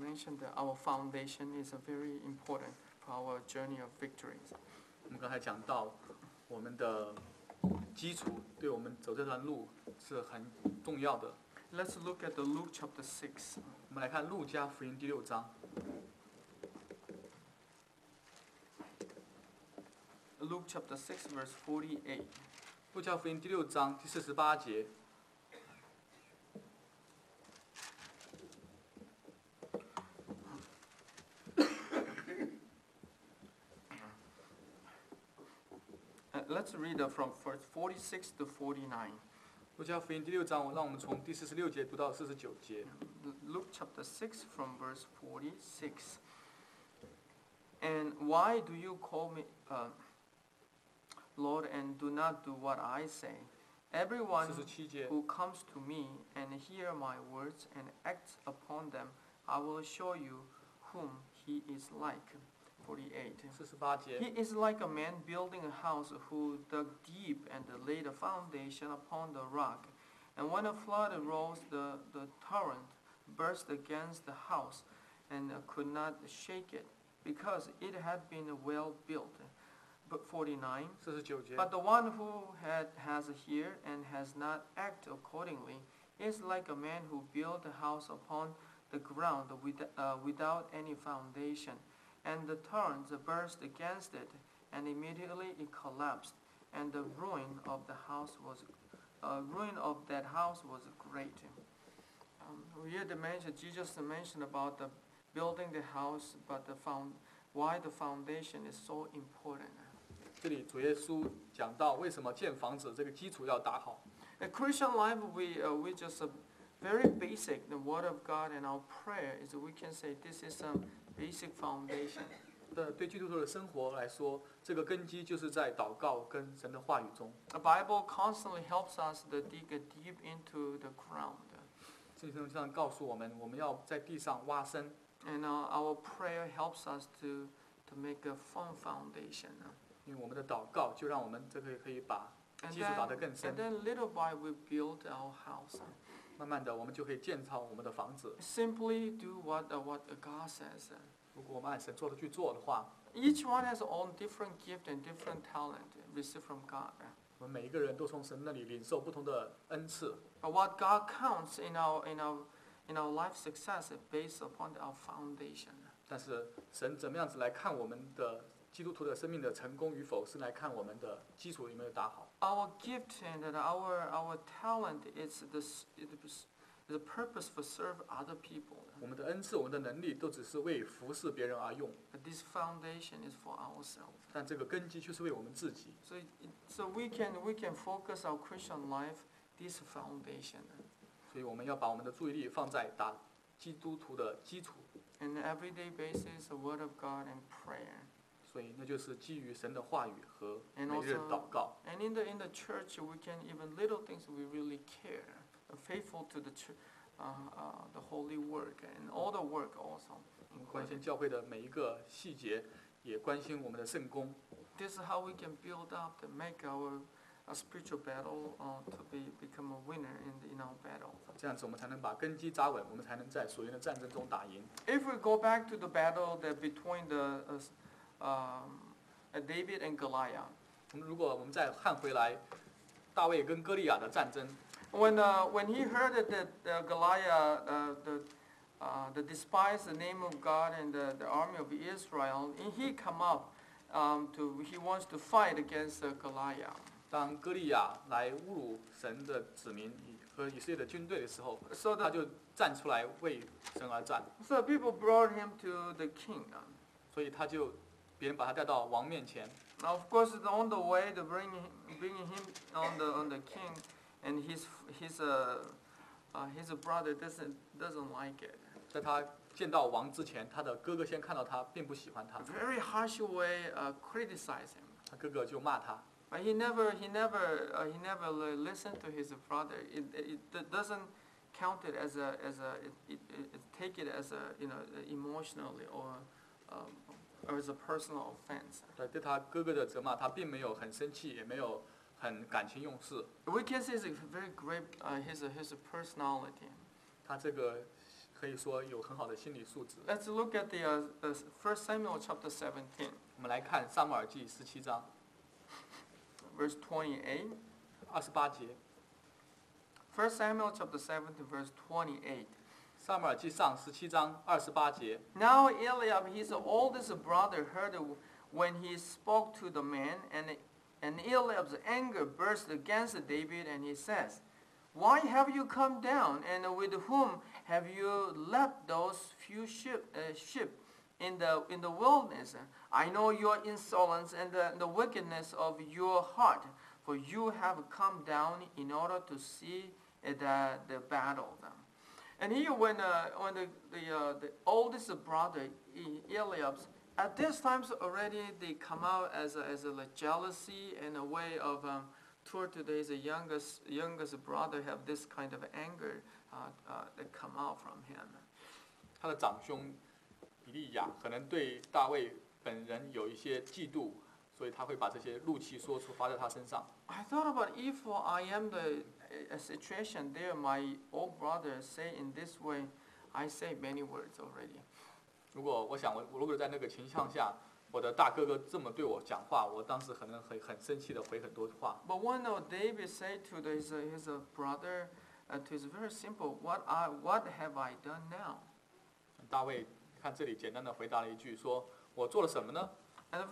mentioned that our foundation is very important for our journey of victories. 我们刚才讲到，我们的基础对我们走这段路是很重要的。 Let's look at the Luke chapter 6. 我们来看路加福音第6章。 Luke chapter 6, verse 48. 路加福音第6章第48节。 Let's read from verse 46 to 49. 路加福音第6章，让我们从第46节读到49节。 Luke chapter 6 from verse 46. And why do you call me Lord, and do not do what I say? Everyone 47节。 who comes to me and hear my words and acts upon them, I will show you whom he is like. 48. 48节。 He is like a man building a house who dug deep and laid a foundation upon the rock. And when a flood arose, the torrent burst against the house and could not shake it, because it had been well built. But 49. 49节。 But the one who has a ear and has not acted accordingly is like a man who built a house upon the ground without any foundation. And the torrents burst against it, and immediately it collapsed. And the ruin of that house was great. Jesus mentioned about the building the house, but why the foundation is so important. 这里主耶稣讲到为什么建房子这个基础要打好。 In Christian life, we just very basic. The Word of God and our prayer is we can say this is a basic foundation. 对基督徒的生活来说，这个根基就是在祷告跟神的话语中。 The Bible constantly helps us to dig deep into the ground. 圣经上告诉我们，我们要在地上挖深。 And our prayer helps us to make a firm foundation. 因为我们的祷告就让我们这个可以把 And 基础打得更 then 深。 little by we build our house. 慢慢的，我们就可以建造我们的房子。 Simply do what God says. 如果我们按神说的去做的话， Each one has own different gift and different talent received from God. 我们每一个人都从神那里领受不同的恩赐。 But what God counts in our life success is based upon our foundation. 但是神怎么样子来看我们的基督徒的生命的成功与否，是来看我们的基础有没有打好。 Our gift and our talent is the purpose for serve other people. 我们的恩赐、我们的能力都只是为服侍别人而用， But this foundation is for ourselves. 但这个根基却是为我们自己。 So we can focus our Christian life this foundation. 所以我们要把我们的注意力放在打基督徒的基础。 And everyday basis, the Word of God and prayer. 所以那就是基于神的话语和 And 每日 also, 祷告。 and in the church, we can even little things we really care. Faithful to the holy work and all the work also. 我们关心教会的每一个细节，也关心我们的圣工。 This is how we can build up and make our spiritual battle to become a winner in our battle. 这样子我们才能把根基扎稳，我们才能在属灵的战争中打赢。 If we go back to the battle that between David and Goliath. 如果我们再看回来，大卫跟歌利亚的战争。 When he heard that Goliath despised the name of God and the army of Israel, he come up he wants to fight against Goliath. 当歌利亚来侮辱神的子民和以色列的军队的时候，他就站出来为神而战。 So people brought him to the king. 所以别人把他带到王面前。 Now, of course, on the way to bringing him on the king, and his brother doesn't like it. 在他见到王之前，他的哥哥先看到他，并不喜欢他。 Very harsh way criticize him. 他哥哥就骂他。 But he never listened to his brother. It doesn't count it as take it as emotionally or as a personal offense. 对他哥哥的责骂，他并没有很生气，也没有很感情用事。 We can say it's a very great his personality. 他这个可以说有很好的心理素质。 Let's look at the 1 Samuel chapter 17, 我们来看撒母耳记17章 verse 28. 28节， 1 Samuel chapter 17, verse 28. 撒母耳记上17章28节。 Now Eliab, his oldest brother, heard when he spoke to the man, and Eliab's anger burst against David, and he says, "Why have you come down, and with whom have you left those few sheep in the wilderness? I know your insolence and the wickedness of your heart, for you have come down in order to see the battle." And here, when the oldest brother Eliab, at this time already they come out as a like jealousy and a way of toward today's youngest brother have this kind of anger that come out from him. 他的长兄以利亚可能对大卫本人有一些嫉妒，所以他会把这些怒气说出，发在他身上。 I thought about if I am the situation there, my old brother say in this way, I say many words already. 如果我想我如果在那个情况下，我的大哥哥这么对我讲话，我当时可能很生气的回很多话。 But when David said to his brother, it's very simple. What have I done now? 大卫看这里简单的回答了一句，说我做了什么呢？ And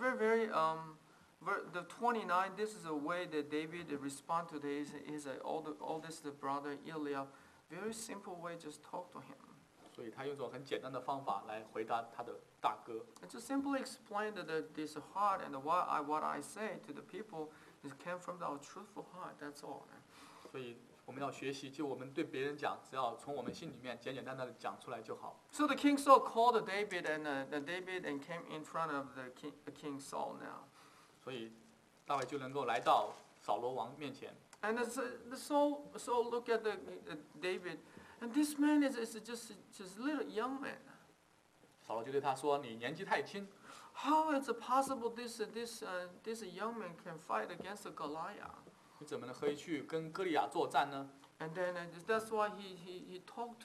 the 29. This is a way that David respond to his oldest brother Eliab. Very simple way, just talk to him. 所以他用这种很简单的方法来回答他的大哥。 And just simply explain that this heart and what I say to the people is came from our truthful heart. That's all. 所以我们要学习，就我们对别人讲，只要从我们心里面简简单单的讲出来就好。 So the king Saul called David and came in front of the king Saul now. 所以大卫就能够来到扫罗王面前。 And the Saul look at David, and this man is just a little young man. 扫罗就对他说：“你年纪太轻， How is it possible this young man can fight against Goliath? 你怎么能可以去跟歌利亚作战呢？” And then that's why he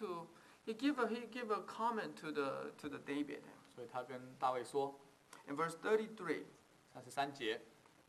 give a comment to the David. 所以他跟大卫说 In verse 33. ，33节，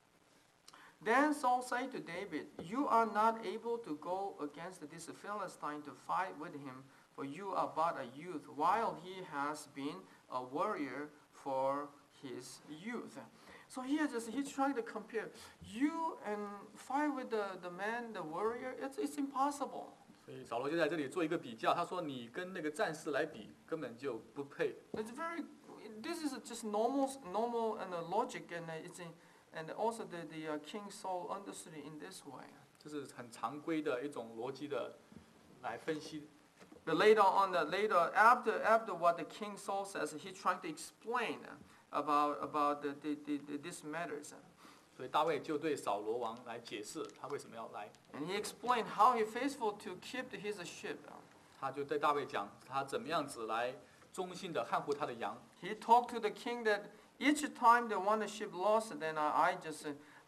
Then Saul said to David, "You are not able to go against this Philistine to fight with him, for you are but a youth, while he has been a warrior for his youth." So here he's trying to compare you and fight with the man, the warrior. It's impossible. 所以扫罗就在这里做一个比较，他说：“你跟那个战士来比，根本就不配。” This is just normal and logic, and also the King Saul understood it in this way. 这是很常规的一种逻辑的来分析。 But later after what the King Saul says, he's trying to explain about these matters. 所以大卫就对扫罗王来解释他为什么要来， And he explained how he faithful to keep his sheep. 他就对大卫讲他怎么样子来忠心的看护他的羊。 He talked to the king that each time the one sheep lost, then I just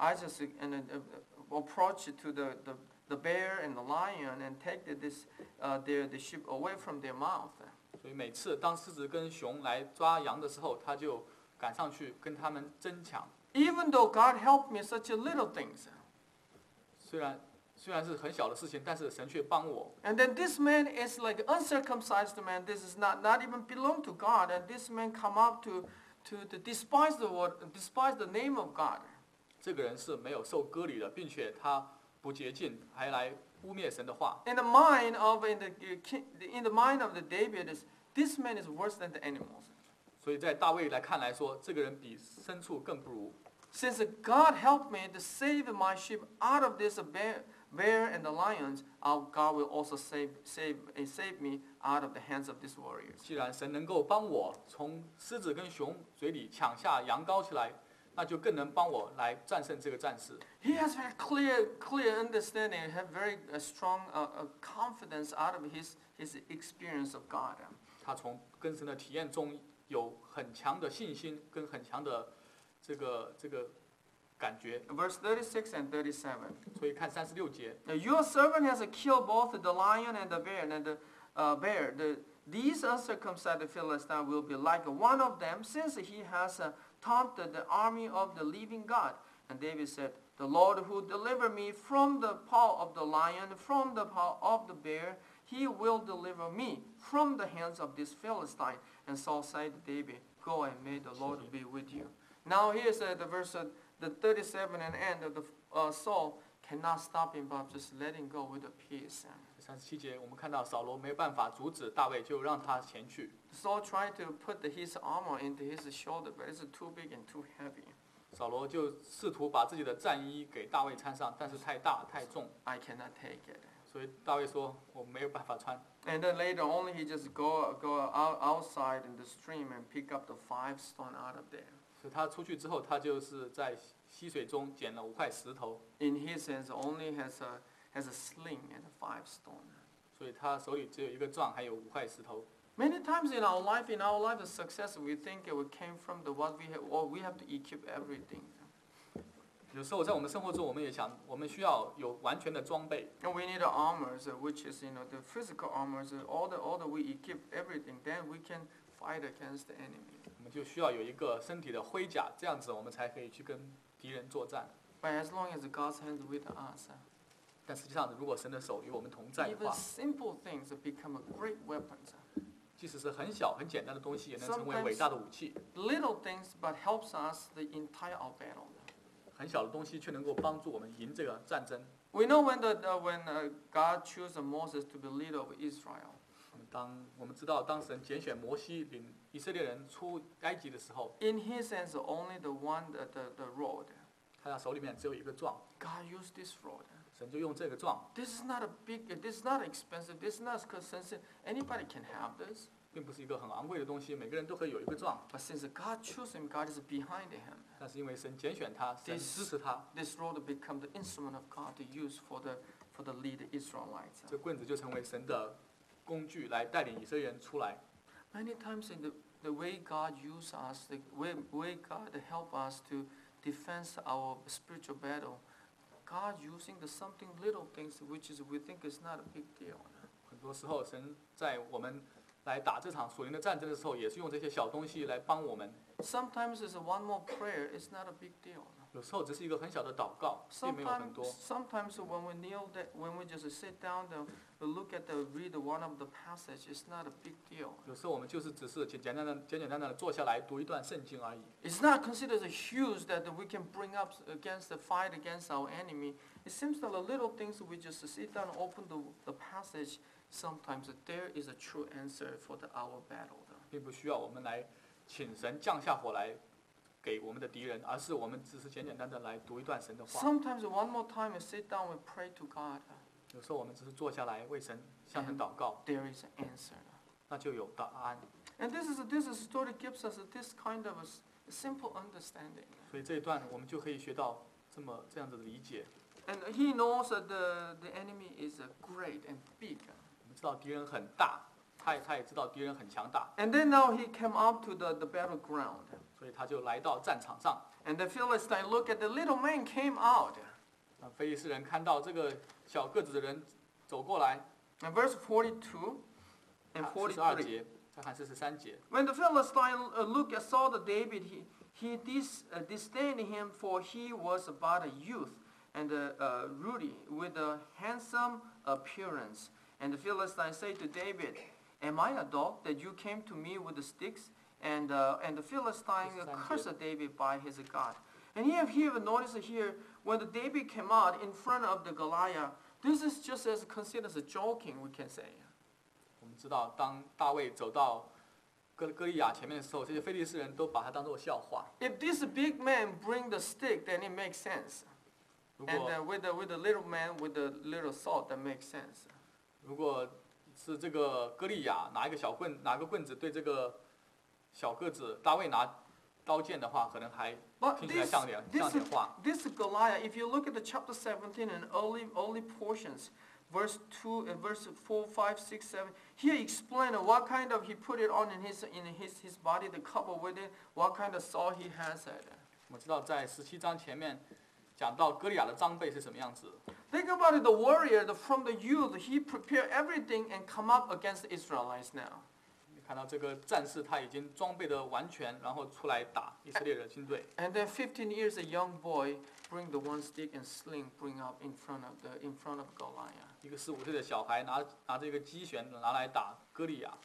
approach to the bear and the lion and take the sheep away from their mouth. 所以每次当狮子跟熊来抓羊的时候，他就赶上去跟他们争抢。 Even though God helped me such a little things. 虽然是很小的事情，但是神却帮我。 And then this man is like uncircumcised man. This is not even belong to God. And this man come up to despise the word, despise the name of God. 这个人是没有受割礼的，并且他不洁净，还来污蔑神的话。 In the mind of the David is this man is worse than the animals. 所以在大卫来看来说，这个人比牲畜更不如。 Since God helped me to save my sheep out of this bear and the lions, God will also save me out of the hands of these warriors. 既然神能够帮我从狮子跟熊嘴里抢下羊羔起来，那就更能帮我来战胜这个战士。 He has very clear understanding, have very strong confidence out of his experience of God. 他从跟神的体验中有很强的信心跟很强的这个感觉。 Verse 36 and 37. 所以看36节， Now, your servant has killed both the lion and the bear, and the bear, These uncircumcised Philistines will be like one of them, since he has taunted the army of the living God. And David said, The Lord who delivered me from the paw of the lion, from the paw of the bear, he will deliver me from the hands of this Philistine. And Saul said to David, Go and may the Lord be with you. Now here's the verse, the 37 and end of the Saul cannot stop him, but just let him go with a peace. 37节，我们看到扫罗没办法阻止大卫，就让他前去。 Saul tried to put his armor into his shoulder, but it's too big and too heavy. 扫罗就试图把自己的战衣给大卫穿上，但是太大太重， I cannot take it. 所以大卫说我没有办法穿。 And then later, only he just go outside in the stream and pick up the 5 stone out of there. 所以他出去之后，他就是在溪水中捡了5块石头， In his hands, only has a sling and 5 stone. 所以他手里只有一个杖，还有5块石头。 Many times in our life, the success, we think it came from the what we have, or we have to equip everything. 有时候在我们生活中，我们也想，我们需要有完全的装备， And we need the armors, which is the physical armors. All the we equip everything, then we can fight against the enemy. 我们就需要有一个身体的盔甲，这样子我们才可以去跟敌人作战。 But as long as God's hands with us, 但实际上，如果神的手与我们同在的 even 话， simple things become a great weapons. 即使是很小很简单的东西，也能成为伟大的武器。 Little things, but helps us the entire our battle. 很小的东西却能够帮助我们赢这个战争。 We know when God chose Moses to be leader of Israel. 当我们知道当神拣选摩西领以色列人出埃及的时候， In His hands, only the one the rod. 他手里面只有一个杖， God used this rod. 神就用这个杖， This is not this is not expensive. This is not expensive. Anybody can have this. 并不是一个很昂贵的东西，每个人都可以有一个杖。 But since God chose him, God is behind him. 但是因为神拣选他，神支持他， This rod become the instrument of God to use for the lead Israelites. 这棍子就成为神的工具，来带领以色列人出来。 Many times in the way God use us, the way God help us to defend our spiritual battle, God using the something little things which is we think is not a big deal. 很多时候，神在我们来打这场属灵的战争的时候，也是用这些小东西来帮我们。 Sometimes it's one more prayer, it's not a big deal. 有时候只是一个很小的祷告，并没有很多。 Sometimes when we kneel, when we just sit down and look at read one of the passage, it's not a big deal. 有时候我们就是只是简简单的坐下来读一段圣经而已。 It's not considered a huge that we can bring up against the fight against our enemy. It seems that the little things we just sit down and open the passage. Sometimes there is a true answer for our battle. 并不需要我们来请神降下火来给我们的敌人，而是我们只是简单的来读一段神的话。 Sometimes one more time we sit down and pray to God. 有时候我们只是坐下来为神向神祷告， There is an answer. 那就有答案。 And this story gives us this kind of a simple understanding. 所以这一段我们就可以学到这样子的理解。 And he knows that the enemy is great and big. 我们知道敌人很大，他也知道敌人很强大， And then now he came up to the battleground. 所以他就来到战场上。 And the Philistine look at the little man came out. 非利士人看到这个小个子的人走过来， And verse 42 and 42 43. 节，再看43节。 When the Philistine saw the David, he disdained him, for he was about a youth and ruddy, with a handsome appearance. And the Philistine said to David, Am I a dog that you came to me with the sticks? And the Philistine cursed David by his God. And here notice here, when the David came out in front of the Goliath, this is just as considered as a joking, we can say. 我们知道，当大卫走到歌利亚前面的时候，这些非利士人都把他当作笑话。 If this big man bring the stick, then it makes sense. 如 And 果 with the little man with the little sword, that makes sense. 如果是这个歌利亚拿个棍子对这个小个子大卫拿刀剑的话，可能还 But 听起来像点话。 this Goliath, if you look at the chapter 17 and early portions, verse 2 and verse 4, 5, 6, 7, here explain what kind of he put it on in his body, the cover with it, what kind of sword he has. 我们知道在17章前面讲到歌利亚的装备是什么样子。 Think about it, the warrior from the youth, he prepared everything and come up against the Israelites now. 你看到这个战士他已经装备的完全，然后出来打以色列的军队。 And then 15 years, a young boy bring the one stick and sling, bring up in front of Goliath. 一个15岁的小孩拿着一个机旋拿来打歌利亚，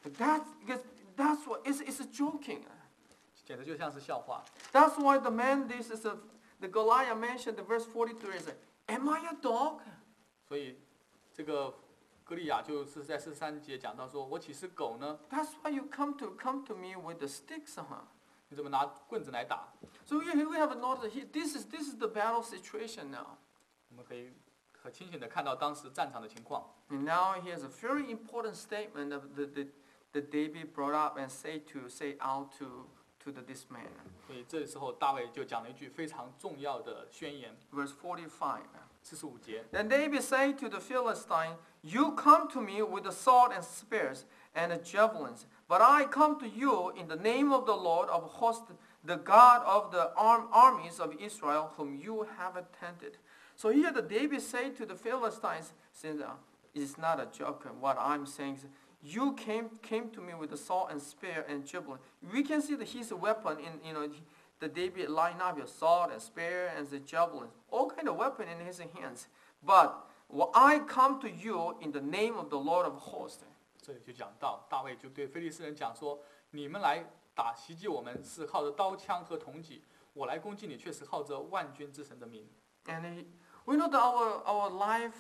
That's what it's joking. 简直就像是笑话。 That's why the man, the Goliath mentioned, the verse 43 is, "Am I a dog?" 所以这个歌利亚就是在43节讲到说，我岂是狗呢？ That's why you come to me with the sticks, huh? 你怎么拿棍子来打？ So we have noticed this is the battle situation now. 我们可以很清醒的看到当时战场的情况。 And now here's a very important statement of that David brought up and say out to this man. 所以这时候大卫就讲了一句非常重要的宣言， Verse 45. 45节。 Then David said to the Philistine, "You come to me with the sword and spears and the javelins, but I come to you in the name of the Lord of hosts, the God of the armies of Israel, whom you have attended." So here the David said to the Philistines, since it's not a joke, what I'm saying is, you came to me with the sword and spear and javelin. We can see that his weapon in the David line up your sword and spear and the javelin, all kind of weapon in his hands. But I come to you in the name of the Lord of hosts. 这里就讲到大卫就对非利士人讲说：“你们来袭击我们是靠着刀枪和铜戟，我来攻击你却是靠着万军之神的名。” And we know that our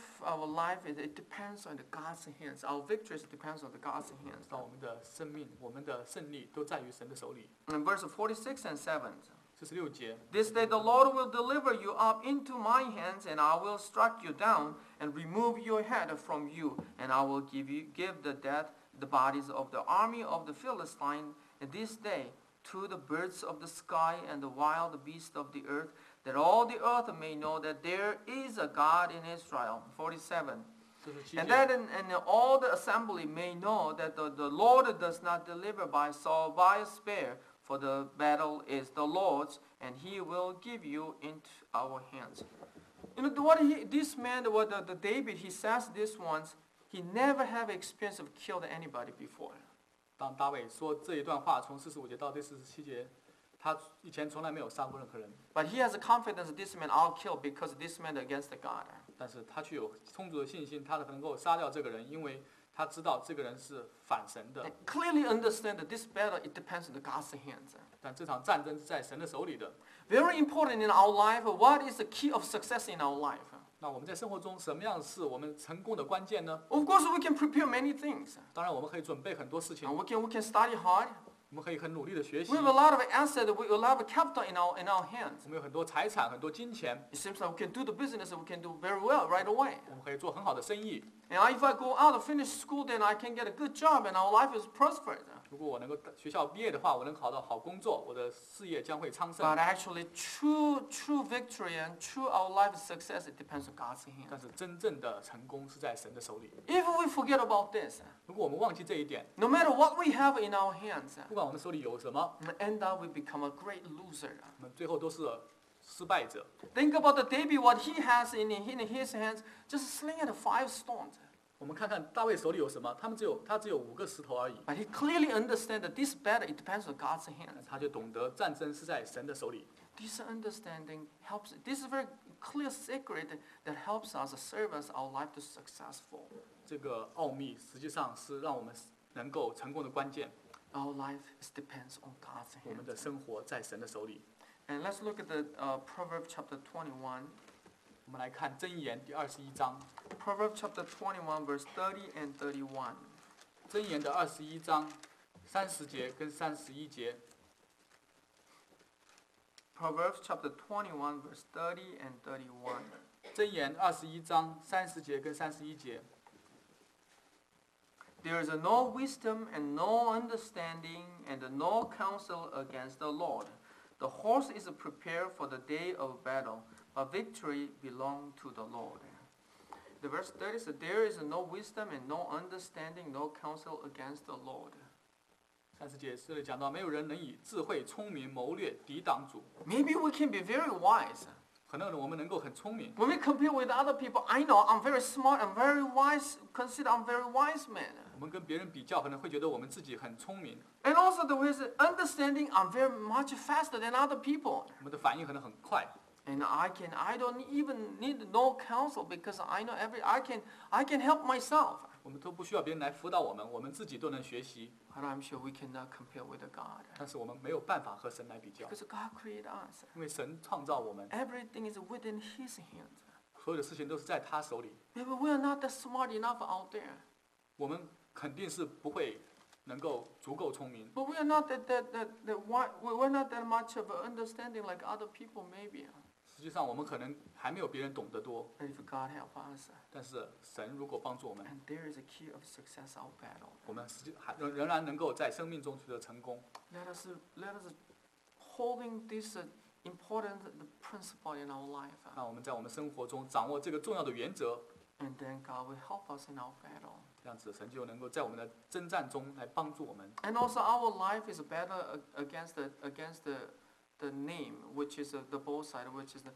life it depends on the God's hands. Our victories depends on the God's hands. 到我们的生命、我们的胜利都在于神的手里。 In verse 46 and 7. 46节， This day the Lord will deliver you up into my hands, and I will strike you down and remove your head from you, and I will give the bodies of the army of the Philistine this day to the birds of the sky and the wild beasts of the earth, that all the earth may know that there is a God in Israel. 47. 47 And 节， that and all the assembly may know that the Lord does not deliver by sword, by a spear, for the battle is the Lord's, and He will give you into our hands. You know this man, the David, he says this once. He never have experience of killed anybody before. 当大卫说这一段话，从45节到第47节，他以前从来没有杀过任何人， But he has a confidence that this man I'll kill because this man against the God. 但是他却有充足的信心，他能够杀掉这个人，因为他知道这个人是反神的 And。clearly understand that this battle it depends on the God's hands. 但这场战争是在神的手里的。 Very important in our life. What is the key of success in our life? 那我们在生活中什么样是我们成功的关键呢？ Of course, we can prepare many things. 当然，我们可以准备很多事情， We can study hard. 我们可以很努力的学习 We，have a lot of assets. We have a lot of capital in our hands. 我们有很多财产、很多金钱， It seems like we can do the business. We can do very well right away. 我们可以做很好的生意。 And if I go out and finish school, then I can get a good job, and our life is prospered. 如果我能够学校毕业的话，我能考到好工作，我的事业将会昌盛。 But actually, true victory and true our life success, it depends on God's 但 hand. 是真正的成功是在神的手里。 If we forget about this, 如果我们忘记这一点， no matter what we have in our hands, 不管我们手里有什么， end up we become a great loser. 我们最后都是失败者。 Think about the David, what he has in his hands, just sling at 5 stones. 我们看看大卫手里有什么，他只有5个石头而已， But he clearly understands that this battle, it depends on God's hands. 他就懂得战争是在神的手里。 This understanding helps. This is a very clear secret that helps us serve us our life to successful. 这个奥秘实际上是让我们能够成功的关键。 Our life depends on God's 我们 hands. 的生活在神的手里。 And let's look at the Proverbs chapter 21. 我们来看箴言第21章， Proverbs chapter 21, verse 30 and 31. 箴言的21章30节跟31节。 Proverbs chapter 21, verse 30 and 31. 箴言21章30节跟31节。 There is no wisdom and no understanding and no counsel against the Lord. The horse is prepared for the day of battle, but victory belongs to the Lord. The verse 30 says, there is no wisdom and no understanding, no counsel against the Lord. 30节这里讲到，没有人能以智慧、聪明、谋略抵挡主。 Maybe we can be very wise. 可能我们能够很聪明， When we compare with other people, I know I'm very smart, I'm very wise, consider I'm very wise man. 我们跟别人比较，可能会觉得我们自己很聪明， And also the way is understanding, I'm very much faster than other people. 我们的反应可能很快。 And I don't even need no counsel because I know I can help myself. 我们都不需要别人来辅导我们，我们自己都能学习。 But I'm sure we cannot compare with God. 但是我们没有办法和神来比较， Because God created us. 因为神创造我们， Everything is within His hands. 所有的事情都是在他手里。 Maybe we are not that smart enough out there. 我们肯定是不会能够足够聪明， But we are not we're not that much of an understanding like other people maybe. 实际上我们可能还没有别人懂得多。 But if God help us, 但是神如果帮助我们， and there is a key of success our battle. 我们实际仍然能够在生命中取得成功。 Let us holding this important principle in our life. 让我们在我们生活中掌握这个重要的原则， And then God will help us in our battle. 这样子神就能够在我们的征战中来帮助我们。 And also our life is better against the name, which is the both side, which is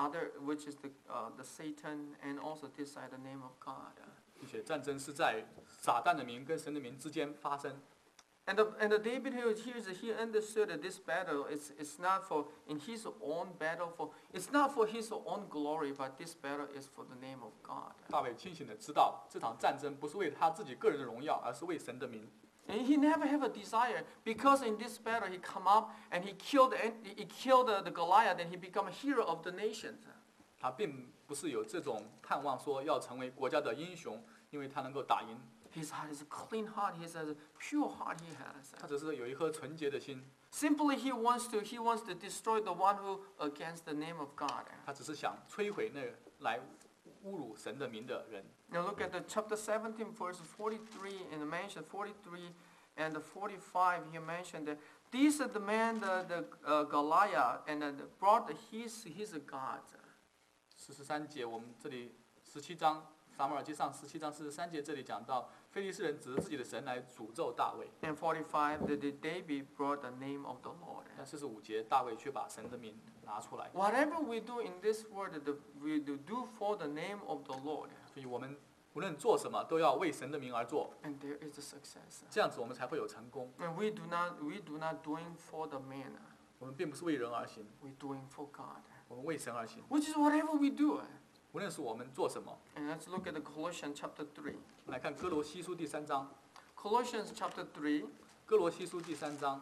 the Satan, and also this side the name of God. 并且战争是在撒旦的名跟神的名之间发生。 And the David he understood that this battle is not for in his own battle it's not for his own glory, but this battle is for the name of God. 大卫清醒的知道，这场战争不是为他自己个人的荣耀，而是为神的名。 And he never have a desire because in this battle he come up and he killed the Goliath and he become a hero of the nations. 他并不是有这种盼望说要成为国家的英雄，因为他能够打赢。 His heart is a clean heart. He has a pure heart. He has. 他只是有一颗纯洁的心， Simply he wants to destroy the one who against the name of God. 他只是想摧毁那个来侮辱神的名的人。 Now look at the chapter 17, verse 43, and mention 43 and 45. He mentioned that these are the man, the Goliath, and brought his gods. 43节，我们这里17章撒母耳记上17章43节，这里讲到非利士人指着自己的神来诅咒大卫。 And 45, that David brought the name of the Lord. 但45节，大卫却把神的名拿出来。 Whatever we do in this world, we do for the name of the Lord. 所以我们无论做什么，都要为神的名而做， And there is a success. 这样子我们才会有成功。 And we do not doing for the man. 我们并不是为人而行， We doing for God. 我们为神而行。 Which is whatever we do. 无论是我们做什么， And let's look at the Colossians chapter 3. 我们来看哥罗西书第3章。 Colossians chapter 3, 哥罗西书第3章，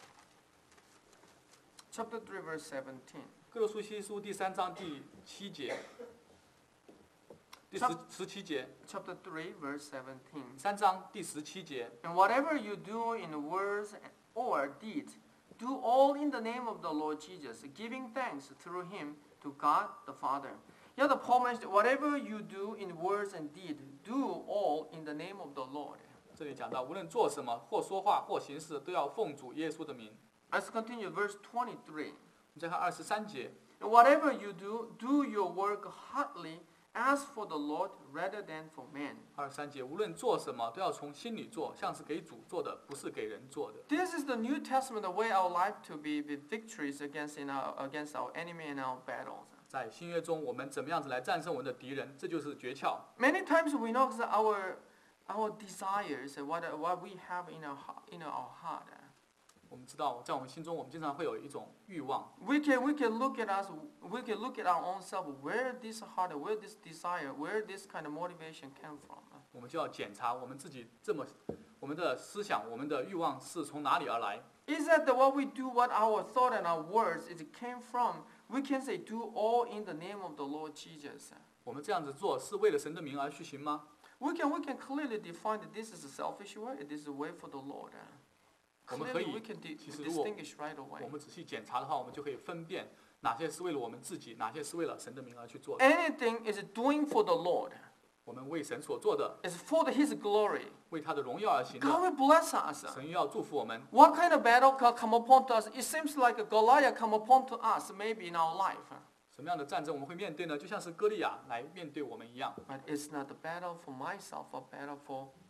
chapter 3 verse 17. 哥罗西书第3章第7节，第17节 Chapter 3 verse 17. ，3章第17节。 And whatever you do in words or deed, do all in the name of the Lord Jesus, giving thanks through him to God the Father. Yeah, the Paul mentioned, whatever you do in words and deed, do all in the name of the Lord. 这里讲到，无论做什么，或说话或行事，都要奉主耶稣的名。 Let's continue, verse 23. 我们再看23节， And whatever you do, do your work heartily, as for the Lord rather than for men. 23节，无论做什么，都要从心里做，像是给主做的，不是给人做的。 This is the New Testament, the way our life to be victorious against our enemy in our battles. 在新约中，我们怎么样子来战胜我们的敌人，这就是诀窍。 Many times we know that our desires and what we have in our heart. 我们知道，在我们心中，我们经常会有一种欲望。 We can look at our own self, where this heart, where this desire, where this kind of motivation came from. 我们就要检查我们自己我们的思想、我们的欲望是从哪里而来。 Is that what we do, what our thought and our words it came from? We can say, do all in the name of the Lord Jesus. 我们这样子做是为了神的名而去行吗？ We can clearly define that this is a selfish way, it is a way for the Lord. 我们可 Clearly 以 we can 其实如果 distinguish right away. 我们仔细检查的话，我们就可以分辨哪些是为了我们自己，哪些是为了神的名而去做的。 Anything is doing for the Lord. 我们为神所做的， It's for His glory. 为他的荣耀而行 God 的， will bless us. 神要祝福我们。 What kind of battle can come upon us? It seems like a Goliath come upon to us maybe in our life. 什么样的战争我们会面对呢？就像是歌利亚来面对我们一样。 But it's not a battle for myself, a battle for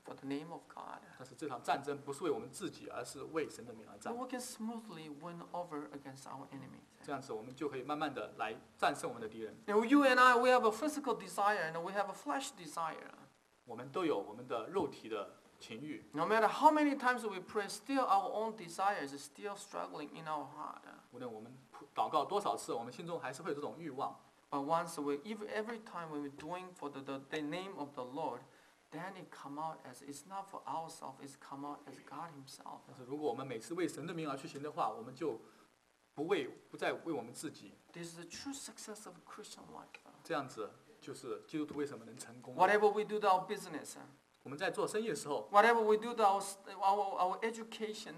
for the name of God. 但是这场战争不是为我们自己，而是为神的名而 So 战。 we can smoothly win over against our enemies. 这样子，我们就可以慢慢的来战胜我们的敌人。 You and I, we have a physical desire and we have a flesh desire. 我们都有我们的肉体的情欲， No matter how many times we pray, still our own desires is still struggling in our heart. 无论我们祷告多少次，我们心中还是会有这种欲望。 But once we, every time when we're doing for the name of the Lord, then it come out as it's not for ourselves, it's come out as God Himself. 但是如果我们每次为神的名而去行的话，我们就不再为我们自己。 This is the true success of Christian life. 这样子就是基督徒为什么能成功。 Whatever we do to our business, 我们在做生意的时候， whatever we do to our education,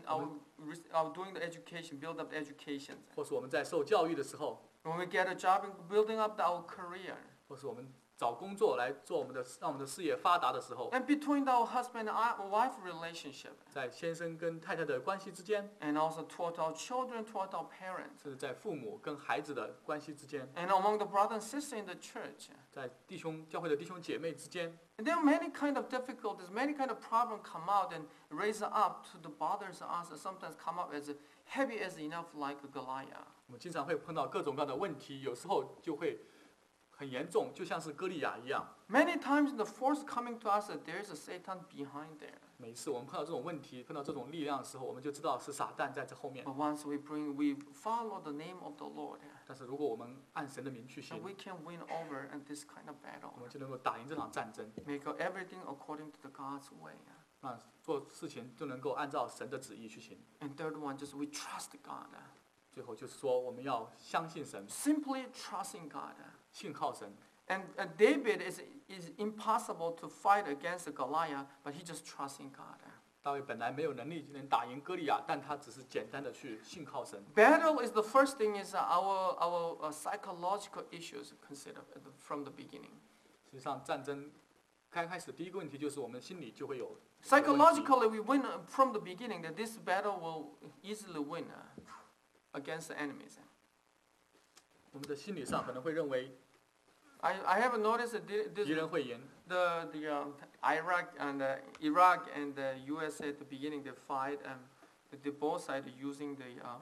our doing the education, build up the education. 或是我们在受教育的时候， When we get a job and building up our career. 或是我们找工作来做让我们的事业发达的时候， And between our husband and wife relationship. 在先生跟太太的关系之间， And also toward our children, toward our parents. 甚至在父母跟孩子的关系之间， And among the brother and sister in the church. 在教会的弟兄姐妹之间， And there are many kind of difficulties, many kind of problems come out and raise up to the bothers us and sometimes come up as heavy as enough like Goliath. 我们经常会碰到各种各样的问题，有时候就会很严重，就像是歌利亚一样。 Many times the force coming to us that there is a Satan behind there. 每一次我们碰到这种问题，碰到这种力量的时候，我们就知道是撒旦在这后面。 But once we follow the name of the Lord, 但是如果我们按神的名去 then 行， we can win over in this kind of 我 battle. 们就能够打赢这场战争， Make everything according to the God's way. 让做事情就能够按照神的旨意去行。 And third one, just we trust God. 最后就是说，我们要相信神， Simply trusting God. 信靠神。 And David is impossible to fight against Goliath, but he just trusting God. 大卫本来没有能力能打赢歌利亚，但他只是简单的去信靠神。 Battle is the first thing is our psychological issues considered from the beginning. 实际上，战争开始第一个问题就是我们心里就会有 Psychologically, we win from the beginning that this battle will easily win against the enemies. 我们的心理上可能会认为 I have noticed that 敌人会赢， the Iraq and the USA at the beginning they fight they both sides using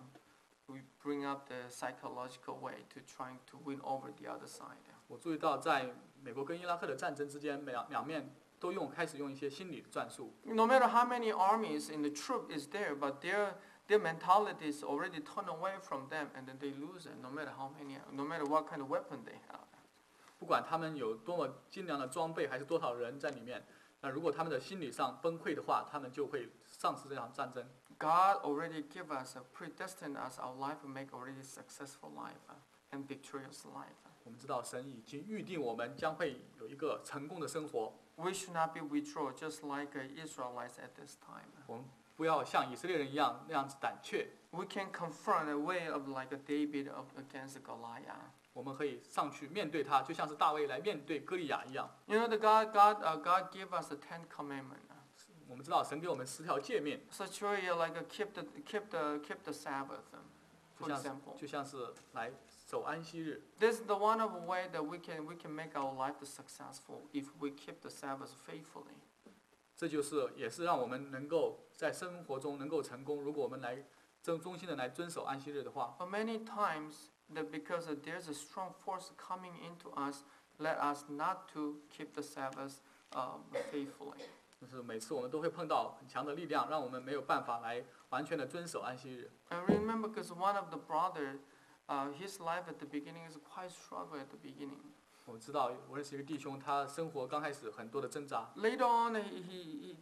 we bring up the psychological way to trying to win over the other side. 我注意到在美国跟伊拉克的战争之间，两面都开始用一些心理战术。 No matter how many armies in the troop is there, but their mentality is already turned away from them, and then they lose it. No matter what kind of weapon they have. 不管他们有多么精良的装备，还是多少人在里面，那如果他们的心理上崩溃的话，他们就会丧失这场战争。 God already give us, predestined us our life to make already successful life and victorious life. 我们知道神已经预定我们将会有一个成功的生活， We should not be withdrawn just like Israelites at this time. 我们不要像以色列人一样那样子胆怯， We can confront a way of like a David against Goliath. 我们可以上去面对他，就像是大卫来面对歌利亚一样。 You know, God gave us the 10 commandments. 我们知道神给我们10条诫命， Such way like keep the Sabbath, for example. 就像是来守安息日。 This is the one of a way that we can make our life successful if we keep the Sabbath faithfully. 这就是也是让我们能够在生活中能够成功。如果我们来忠心的来遵守安息日的话， But many times that because there's a strong force coming into us, let us not to keep the Sabbath faithfully. 就是每次我们都会碰到很强的力量，让我们没有办法来完全的遵守安息日。 I remember because one of the brother, his life at the beginning is quite struggle at the beginning. 我知道我认识一个弟兄，他生活刚开始很多的挣扎， Later on, he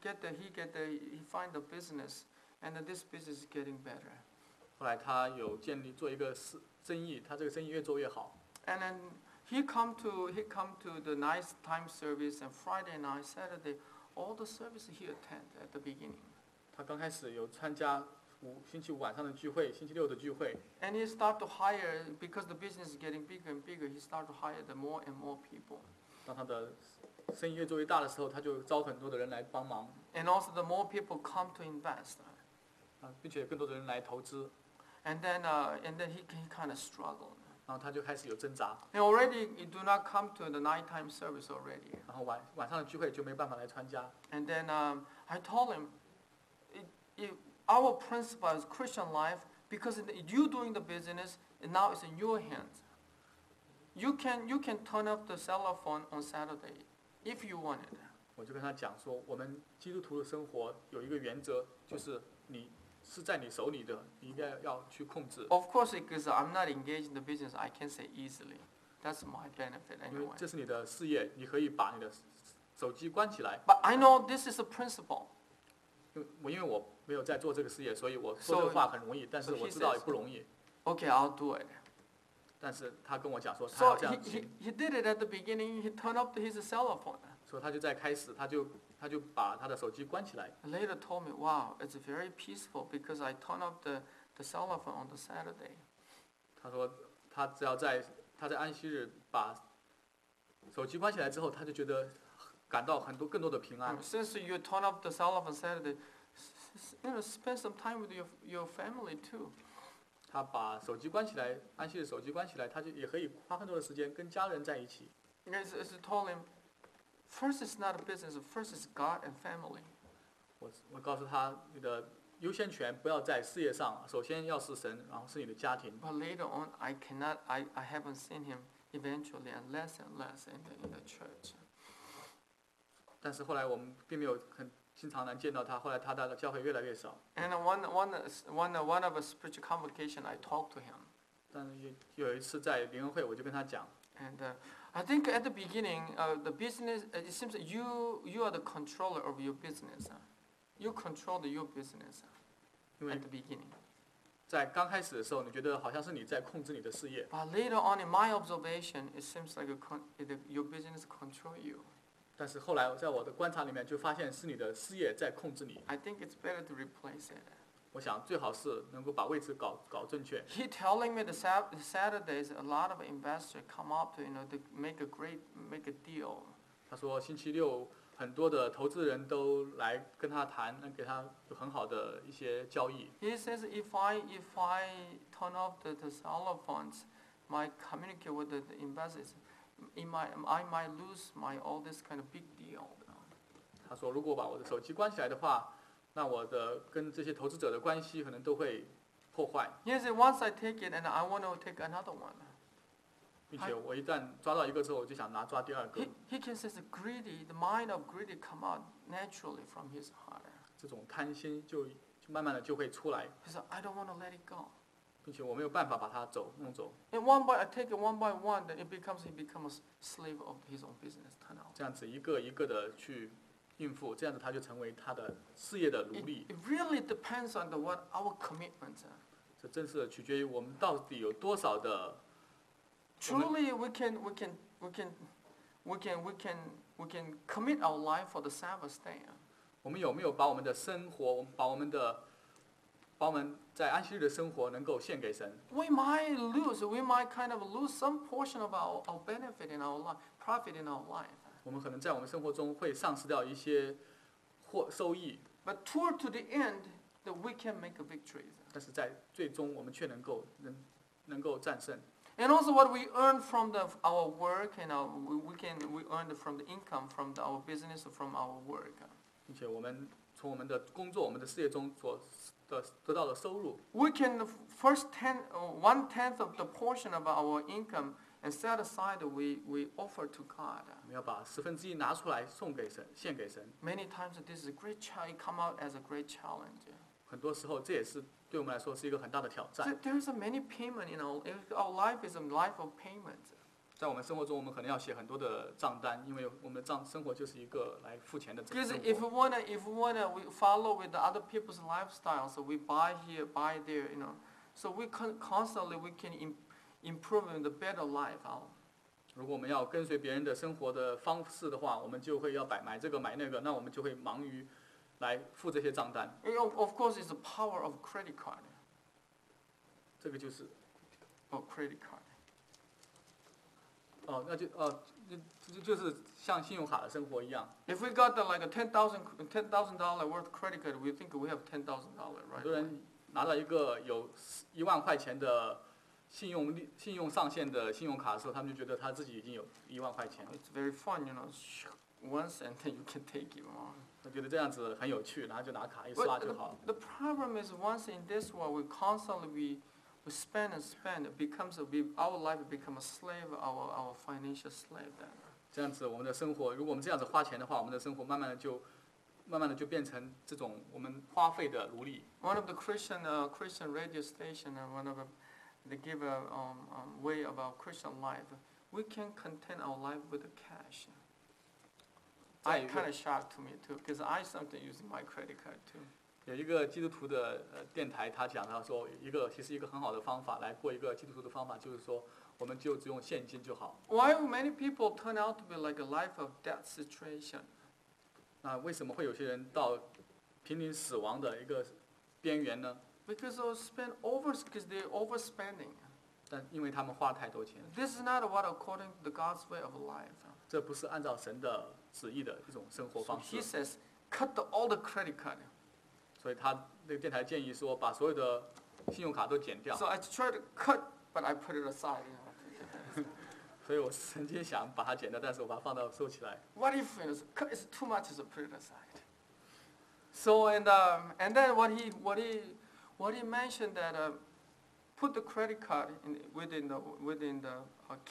find the business, and this business is getting better. 后来他有做一个生意，他这个生意越做越好。 And then he come to the nice time service and Friday night, Saturday, all the service he attend at the beginning. 他刚开始有参加星期五晚上的聚会，星期六的聚会， And he start to hire because the business is getting bigger and bigger. He start to hire the more and more people. 当他的生意越做越大的时候，他就招很多的人来帮忙， And also the more people come to invest. 并且更多的人来投资。 And then he kind of struggled. 然后他就开始有挣扎， And already you do not come to the nighttime service already. 然后晚上的聚会就没办法来参加。 And then I told him, our principle is Christian life, because you doing the business, and now it's in your hands. You can turn off the cell phone on Saturday if you want it. 我就跟他讲说，我们基督徒的生活有一个原则，就是你是在你手里的，你应该要去控制。 Of course, because I'm not engaged in the business, I can say easily. That's my benefit 因为 anyway. 这是你的事业，你可以把你的手机关起来。 But I know this is a principle. 因为我没有在做这个事业，所以我说这个话很容易，但是 so he 我知道 says- 也不容易。 Okay, I'll do it. 但是他跟我讲说，他 So 要这 he, 样行， he did it at the beginning. He turned off his cell phone. 所以他就在开始，他就把他的手机关起来。 Later told me, wow, it's very peaceful because I turned off the cell phone on the Saturday. 他说他只要他在安息日把手机关起来之后，他就觉得感到更多的平安。 Since you turn off the cell phone Saturday, spend some time with your family too. 他把手机关起来，安息日手机关起来，他就也可以花更多的时间跟家人在一起。 As I told him, first is not a business. First is God and family. 我告诉他，你的优先权不要在事业上，首先要是神，然后是你的家庭。 But later on, I haven't seen him eventually, and less in the church. 但是后来我们并没有很经常能见到他，后来他的教会越来越少。 And one of a spiritual convocation, I talked to him. 但是有一次在灵恩会，我就跟他讲， And I think at the beginning, the business, it seems that you are the controller of your business. You control your business 因为 at the beginning. 在刚开始的时候，你觉得好像是你在控制你的事业， But later on, in my observation, it seems like your business control you. 但是后来在我的观察里面就发现是你的事业在控制你。 I think it's better to replace it. 我想最好是能够把位置搞正确。 He telling me the Saturdays, a lot of investors come up to to make a deal. 他说星期六很多的投资人都来跟他谈，能给他有很好的一些交易。 He says if I turn off the cell phones, my communicate with the investors, I might lose all this kind of big deal. 他说如果把我的手机关起来的话，那我的跟这些投资者的关系可能都会破坏， He said once I take it and I want to take another one. 并且我一旦抓到一个之后，我就想抓第二个。 He can say the mind of greedy come out naturally from his heart. 这种贪心就慢慢的就会出来， He said I don't want to let it go. 并且我没有办法把它弄走。 And one by I take it one by one, then he becomes a slave of his own business. Turn out. 这样子一个一个的去应付，这样子他就成为他的事业的奴隶。 It really depends on what our commitment. 这真是取决于我们到底有多少的。 Truly, we can commit our life for the Sabbath day. 我们有没有把我们的生活，把我们在安息日的生活能够献给神？ We might kind of lose some portion of our benefit in our life, profit in our life. 我们可能在我们生活中会丧失掉一些收益， But toward to the end, that we can make a victory. 但是在最终我们却能够战胜。 And also, what we earn from our work, and we earn from the income from our business or from our work. 并且我们从我们的工作、我们的事业中得到的收入， We can first 1/10 of the portion of our income and set aside we offer to God. 我们要把1/10拿出来送给神，献给神。 Many times this is a great challenge, come out as a great challenge. 很多时候这也是对我们来说是一个很大的挑战。 There's a many payment in our life is a life of payment. 在我们生活中，我们可能要写很多的账单，因为我们的生活就是一个来付钱的生 Because if 活。 we follow with the other people's lifestyle, so we buy here, buy there, so we constantly we can improve in the better life. 如果我们要跟随别人的生活的方式的话，我们就会要买这个买那个，那我们就会忙于来付这些账单。 Of course, it's the power of credit card. 这个就是 Credit card. 就是像信用卡的生活一样。 If we got like a $10,000 worth credit card, we think we have $10,000, 很 right? 多人拿到一个有1万块钱的信用上限的信用卡的时候，他们就觉得他自己已经有1万块钱， It's very fun, once and then you can take it more. 他觉得这样子很有趣，然后就拿卡一刷 But 就好。 the problem is once in this world, we constantly we spend and spend. It becomes our life become a slave, our financial slave. Then. 这样子我们的生活，如果我们这样子花钱的话，我们的生活慢慢的就变成这种我们花费的奴隶。 One of the Christian radio station, they give a way about Christian life. We can contain our life with the cash. I kind of shocked to me too, because I sometimes using my credit card too. 有一个基督徒的电台，他讲到说，其实一个很好的方法来过一个基督徒的方法，就是说，我们就只用现金就好。 Why many people turn out to be like a life of debt situation? 那为什么会有些人到濒临死亡的一个边缘呢？ Because they're overspending. 但因为他们花太多钱， This is not what according to the God's way of life. 这不是按照神的旨意的一种生活 So 方 he 式。 says, cut all the credit card. 所以他那个电台建议说，把所有的信用卡都减掉。 So I try to cut, but I put it aside. 所以我曾经想把它减掉，但是我把它收起来。 What if it's too much? So put it aside. So and then what he mentioned that put the credit card within the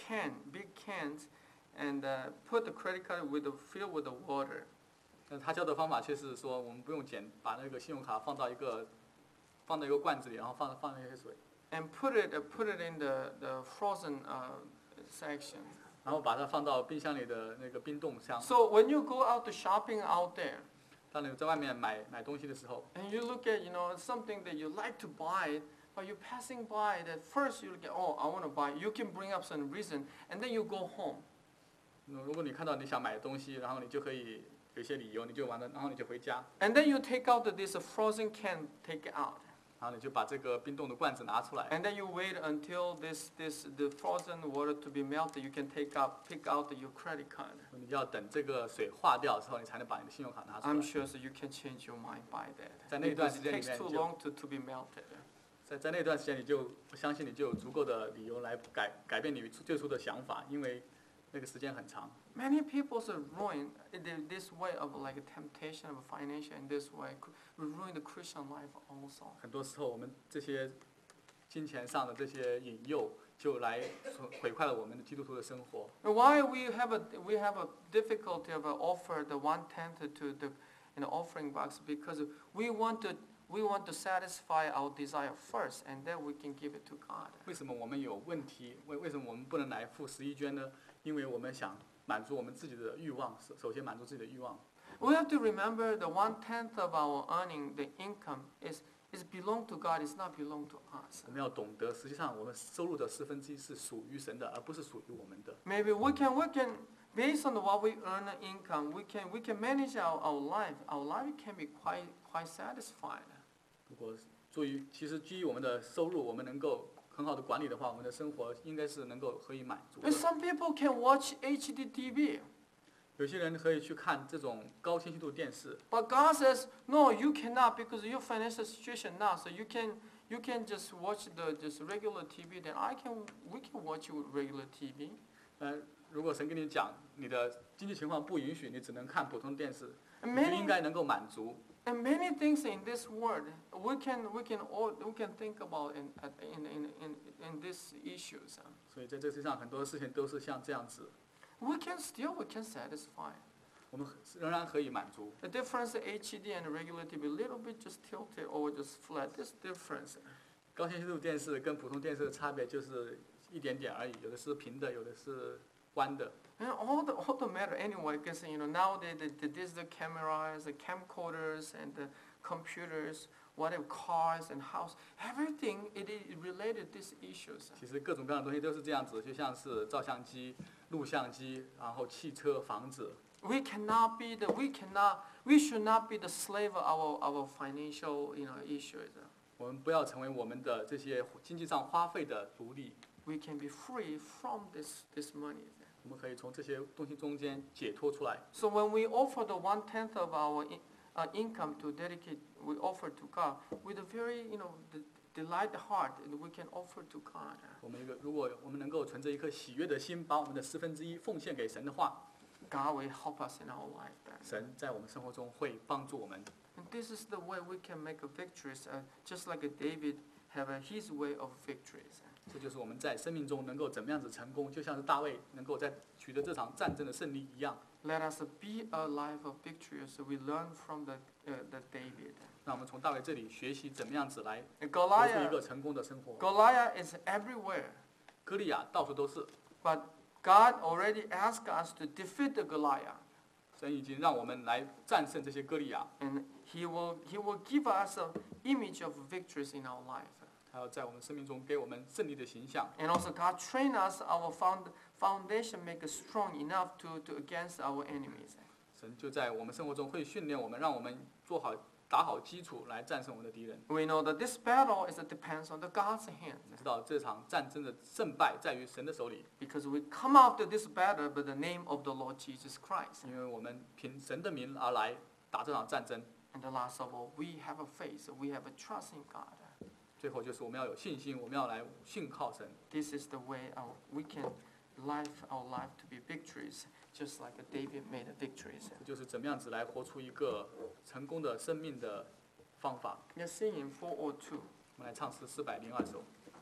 big cans, and put the credit card filled with the water. 但他教的方法却是说，我们不用减，把那个信用卡放到一个罐子里，然后放那些水， And put it in the frozen section. 然后把它放到冰箱里的那个冰冻箱。 So when you go out to shopping out there, 当你在外面买东西的时候， and you look at something that you like to buy, but you're passing by, that first you get, oh, I want to buy. You can bring up some reason, and then you go home. 如果你看到你想买的东西，然后你就可以有一些理由，你就完了，然后你就回家， And then you take out this frozen can, take it out. 然后你就把这个冰冻的罐子拿出来， And then you wait until the frozen water to be melted. You can pick out your credit card. 你要等这个水化掉之后，你才能把你的信用卡拿出 I'm 来。 sure so you can change your mind by that. 在那段 Because 时 it 间里 takes 面 too 就 long to be melted. 在那段时间，我相信你就有足够的理由来改变你最初的想法，因为那个时间很长。 Many people are ruined this way of like a temptation of financial in this way. We ruin the Christian life also. 很多时候，我们这些金钱上的这些引诱，就来毁坏了我们的基督徒的生活。 And why we have a difficulty of offer the 1/10 to the offering box, because we want to satisfy our desire first, and then we can give it to God. 为什么我们有问题？为什么我们不能来付11捐呢？因为我们想满足我们自己的欲望，首先满足自己的欲望。 We have to remember the 1/10 of our earning, the income is belong to God. It's not belong to us. 我们要懂得，实际上我们收入的1/4是属于神的，而不是属于我们的。 Maybe we can based on what we earn income, we can manage our life. Our life can be quite satisfied. 如果其实基于我们的收入，我们能够很好的管理的话，我们的生活应该是能够可以满足的 And。some people can watch HD TV. 有些人可以去看这种高清晰度电视， But God says, no, you cannot because your financial situation now. So you can just watch just regular TV. Then we can watch you regular TV. 如果神跟你讲你的经济情况不允许，你只能看普通电视， And 你就应该能够满足。 And many things in this world we can think about in these issues. 所以在这世上很多事情都是像这样子， We can satisfy. 我们仍然可以满足。 The difference HD and regular TV, a little bit just tilted or just flat. This difference. 高清晰度电视跟普通电视的差别就是一点点而已，有的是平的，有的是弯的。 And all the matter anyway, because nowadays the digital cameras, the camcorders, and the computers, whatever cars and house, everything it is related to these issues. 其实各种各样的东西都是这样子，就像是照相机、录像机，然后汽车、房子。 We should not be the slave of our financial issues. 我们不要成为我们的这些经济上花费的奴隶， We can be free from this money. 我们可以从这些东西中间解脱出来。 So when we offer the 1/10 of our income to dedicate, we offer to God with a very delight heart that we can offer to God. 如果我们能够存着一颗喜悦的心，把我们的1/4奉献给神的话， God will help us in our life. 神在我们生活中会帮助我们。 And this is the way we can make a victories, just like David have his way of victories. 这就是我们在生命中能够怎么样子成功，就像是大卫能够在取得这场战争的胜利一样。 Let us be a life of victories. We learn from the David. 让我们从大卫这里学习怎么样子来 And 活出一个 Goliath, 成功的生活。 Goliath is everywhere, 歌利亚到处都是， but God already asked us to defeat the Goliath, 神已经让我们来战胜这些歌利亚， and He will give us an image of victories in our life. 还有在我们生命中给我们胜利的形象。 And also God train us our foundation make us strong enough to against our enemies. 神就在我们生活中会训练我们，让我们打好基础来战胜我们的敌人。 We know that this battle depends on the God's hand. 知道这场战争的胜败在于神的手里， Because we come after this battle by the name of the Lord Jesus Christ. 因为我们凭神的名而来打这场战争。 And the last of all, we have a faith, we have a trust in God. 最后就是我们要有信心，我们要来信靠神。 This is the way we can live our life to be victories, just like David made victories. 这就是怎么样子来活出一个成功的生命的方法。 Let's sing in 402. 我们来唱诗402首。